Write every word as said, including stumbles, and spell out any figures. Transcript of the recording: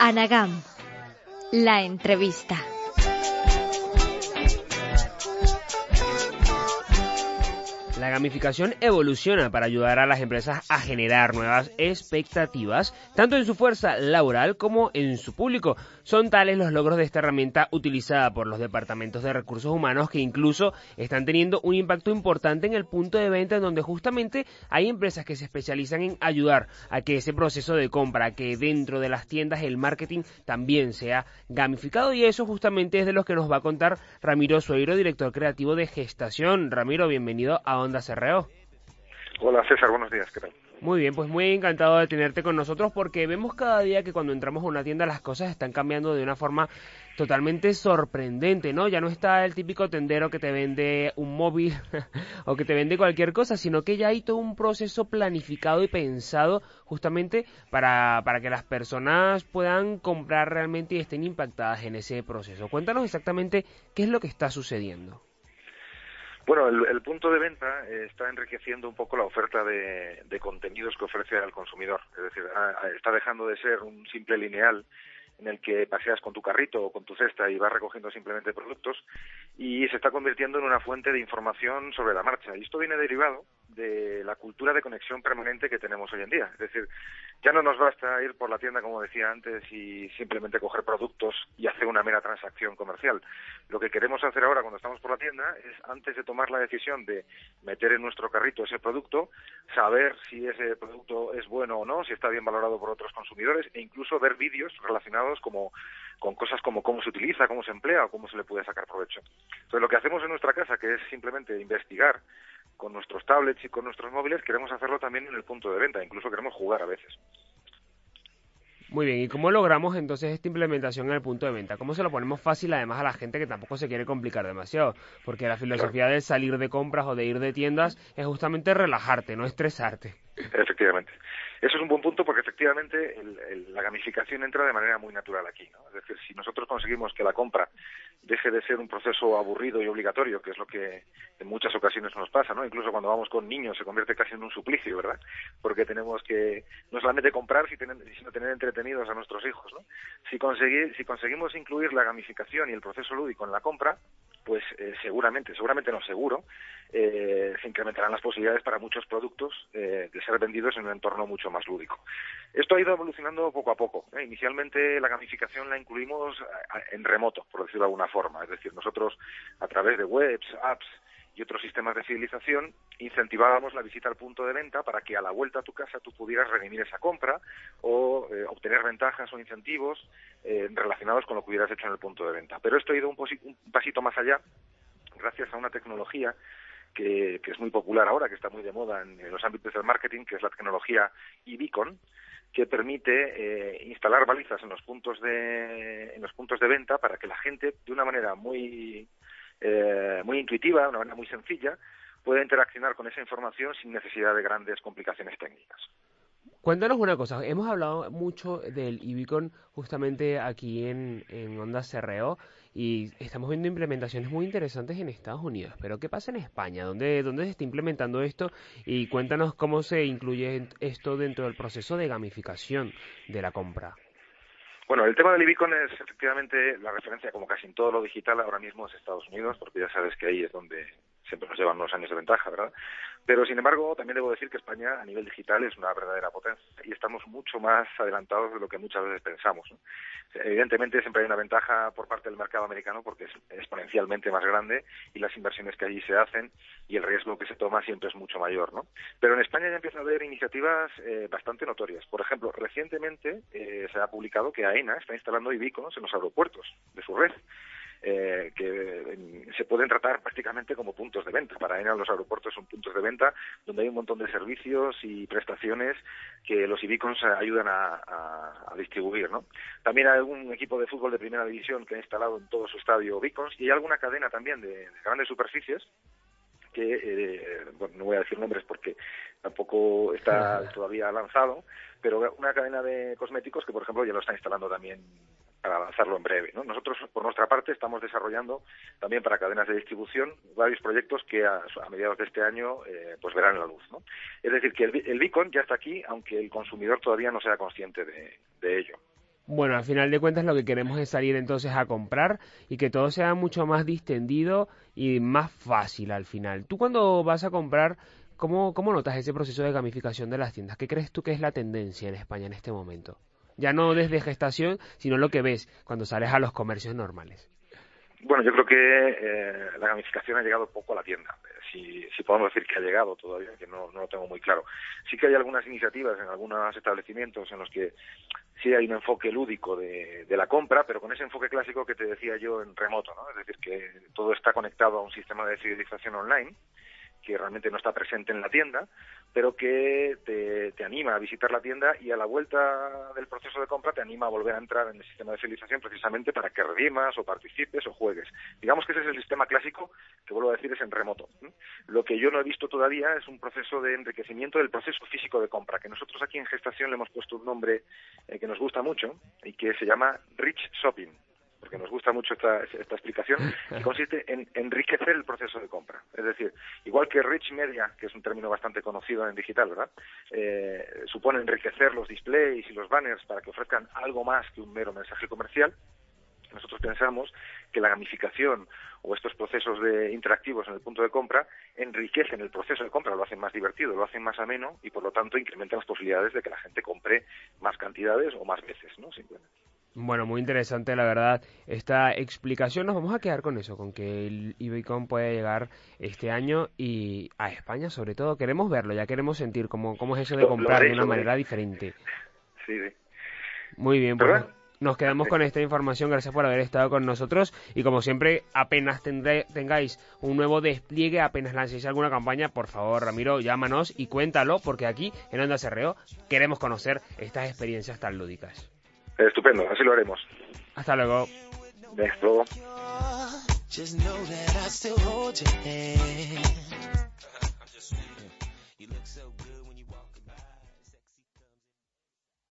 Anagam, la entrevista. La gamificación evoluciona para ayudar a las empresas a generar nuevas expectativas, tanto en su fuerza laboral como en su público. Son tales los logros de esta herramienta utilizada por los departamentos de recursos humanos que incluso están teniendo un impacto importante en el punto de venta, en donde justamente hay empresas que se especializan en ayudar a que ese proceso de compra, que dentro de las tiendas el marketing también sea gamificado, y eso justamente es de lo que nos va a contar Ramiro Sueiro, director creativo de Gestación. Ramiro, bienvenido a Onda C R O. Hola César, buenos días, ¿qué tal? Muy bien, pues muy encantado de tenerte con nosotros, porque vemos cada día que cuando entramos a una tienda las cosas están cambiando de una forma totalmente sorprendente, ¿no? Ya no está el típico tendero que te vende un móvil o que te vende cualquier cosa, sino que ya hay todo un proceso planificado y pensado justamente para, para que las personas puedan comprar realmente y estén impactadas en ese proceso. Cuéntanos exactamente qué es lo que está sucediendo. Bueno, el, el punto de venta eh, está enriqueciendo un poco la oferta de, de contenidos que ofrece al consumidor. Es decir, a, a, está dejando de ser un simple lineal en el que paseas con tu carrito o con tu cesta y vas recogiendo simplemente productos, y se está convirtiendo en una fuente de información sobre la marcha. Y esto viene derivado de la cultura de conexión permanente que tenemos hoy en día. Es decir, ya no nos basta ir por la tienda, como decía antes, y simplemente coger productos y hacer una mera transacción comercial. Lo que queremos hacer ahora cuando estamos por la tienda es, antes de tomar la decisión de meter en nuestro carrito ese producto, saber si ese producto es bueno o no, si está bien valorado por otros consumidores, e incluso ver vídeos relacionados como con cosas como cómo se utiliza, cómo se emplea o cómo se le puede sacar provecho. Entonces, lo que hacemos en nuestra casa, que es simplemente investigar con nuestros tablets y con nuestros móviles, queremos hacerlo también en el punto de venta, incluso queremos jugar a veces. Muy bien, ¿y cómo logramos entonces esta implementación en el punto de venta? ¿Cómo se lo ponemos fácil además a la gente que tampoco se quiere complicar demasiado? Porque la filosofía de salir de compras o de ir de tiendas es justamente relajarte, no estresarte. Efectivamente. Eso es un buen punto, porque efectivamente el, el, la gamificación entra de manera muy natural aquí, ¿no? Es decir, si nosotros conseguimos que la compra deje de ser un proceso aburrido y obligatorio, que es lo que en muchas ocasiones nos pasa, ¿no? Incluso cuando vamos con niños se convierte casi en un suplicio, ¿verdad? Porque tenemos que no solamente comprar, sino tener entretenidos a nuestros hijos, ¿no? Si, conseguir, si conseguimos incluir la gamificación y el proceso lúdico en la compra, pues eh, seguramente, seguramente no seguro, eh, se incrementarán las posibilidades para muchos productos eh, de ser vendidos en un entorno mucho más lúdico. Esto ha ido evolucionando poco a poco, ¿eh? Inicialmente la gamificación la incluimos en remoto, por decirlo de alguna forma, es decir, nosotros a través de webs, apps y otros sistemas de fidelización incentivábamos la visita al punto de venta para que a la vuelta a tu casa tú pudieras redimir esa compra o eh, obtener ventajas o incentivos eh, relacionados con lo que hubieras hecho en el punto de venta. Pero esto ha ido un, un pasito más allá gracias a una tecnología que, que es muy popular ahora, que está muy de moda en, en los ámbitos del marketing, que es la tecnología iBeacon, que permite eh, instalar balizas en los puntos de en los puntos de venta para que la gente, de una manera muy eh, muy intuitiva, de una manera muy sencilla, pueda interaccionar con esa información sin necesidad de grandes complicaciones técnicas. Cuéntanos una cosa, hemos hablado mucho del iBeacon justamente aquí en, en Onda C R O, y estamos viendo implementaciones muy interesantes en Estados Unidos, pero ¿qué pasa en España? ¿Dónde, dónde se está implementando esto? Y cuéntanos cómo se incluye esto dentro del proceso de gamificación de la compra. Bueno, el tema del iBeacon es efectivamente la referencia, como casi en todo lo digital ahora mismo, es Estados Unidos, porque ya sabes que ahí es donde siempre nos llevan unos años de ventaja, ¿verdad? Pero, sin embargo, también debo decir que España, a nivel digital, es una verdadera potencia y estamos mucho más adelantados de lo que muchas veces pensamos, ¿no? Evidentemente, siempre hay una ventaja por parte del mercado americano porque es exponencialmente más grande y las inversiones que allí se hacen y el riesgo que se toma siempre es mucho mayor, ¿no? Pero en España ya empieza a haber iniciativas eh, bastante notorias. Por ejemplo, recientemente eh, se ha publicado que AENA está instalando iBeacons en los aeropuertos de su red. Eh, que eh, se pueden tratar prácticamente como puntos de venta. Para AENA los aeropuertos son puntos de venta donde hay un montón de servicios y prestaciones que los iBeacons ayudan a, a, a distribuir, ¿no? También hay algún equipo de fútbol de primera división que ha instalado en todo su estadio beacons, y hay alguna cadena también de, de grandes superficies que, eh, bueno, no voy a decir nombres porque tampoco está todavía lanzado, pero una cadena de cosméticos que, por ejemplo, ya lo está instalando también para lanzarlo en breve, ¿no? Nosotros, por nuestra parte, estamos desarrollando también para cadenas de distribución varios proyectos que a, a mediados de este año eh, pues verán la luz, ¿no? Es decir, que el, el beacon ya está aquí, aunque el consumidor todavía no sea consciente de, de ello. Bueno, al final de cuentas lo que queremos es salir entonces a comprar y que todo sea mucho más distendido y más fácil al final. Tú cuando vas a comprar, ¿cómo, cómo notas ese proceso de gamificación de las tiendas? ¿Qué crees tú que es la tendencia en España en este momento? Ya no desde gestación, sino lo que ves cuando sales a los comercios normales. Bueno, yo creo que eh, la gamificación ha llegado poco a la tienda. Si, si podemos decir que ha llegado todavía, que no, no lo tengo muy claro. Sí que hay algunas iniciativas en algunos establecimientos en los que sí hay un enfoque lúdico de, de la compra, pero con ese enfoque clásico que te decía yo en remoto, ¿no? Es decir, que todo está conectado a un sistema de fidelización online que realmente no está presente en la tienda, pero que te, te anima a visitar la tienda y a la vuelta del proceso de compra te anima a volver a entrar en el sistema de fidelización precisamente para que redimas o participes o juegues. Digamos que ese es el sistema clásico que, vuelvo a decir, es en remoto. Lo que yo no he visto todavía es un proceso de enriquecimiento del proceso físico de compra, que nosotros aquí en Gestación le hemos puesto un nombre eh, que nos gusta mucho y que se llama Rich Shopping, porque nos gusta mucho esta, esta explicación, que consiste en enriquecer el proceso de compra. Es decir, igual que Rich Media, que es un término bastante conocido en digital, ¿verdad?, eh, supone enriquecer los displays y los banners para que ofrezcan algo más que un mero mensaje comercial. Nosotros pensamos que la gamificación o estos procesos de interactivos en el punto de compra enriquecen el proceso de compra, lo hacen más divertido, lo hacen más ameno y, por lo tanto, incrementan las posibilidades de que la gente compre más cantidades o más veces, ¿no? Simplemente. Bueno, muy interesante la verdad esta explicación. Nos vamos a quedar con eso, con que el IBICOM puede llegar este año y a España sobre todo. Queremos verlo, ya queremos sentir cómo, cómo es eso de comprar de una manera diferente. Sí, sí. Muy bien, pues ¿Verdad? nos quedamos con esta información. Gracias por haber estado con nosotros y como siempre, apenas tendré, tengáis un nuevo despliegue, apenas lancéis alguna campaña, por favor, Ramiro, llámanos y cuéntalo, porque aquí en Onda C R O queremos conocer estas experiencias tan lúdicas. Estupendo, así lo haremos. Hasta luego. Hasta luego. Just know that I still hold your hand.